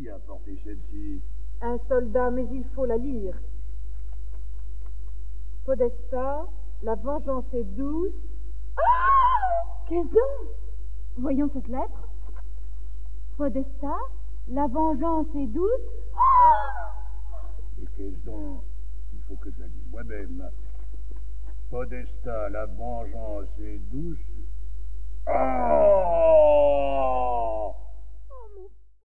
Qui a porté celle-ci? Un soldat, mais il faut la lire. Podesta, la vengeance est douce. Ah! Qu'est-ce donc? Voyons cette lettre. Podesta, la vengeance est douce. Et qu'est-ce donc? Il faut que je la dise moi-même. Podesta, la vengeance est douce. Oh!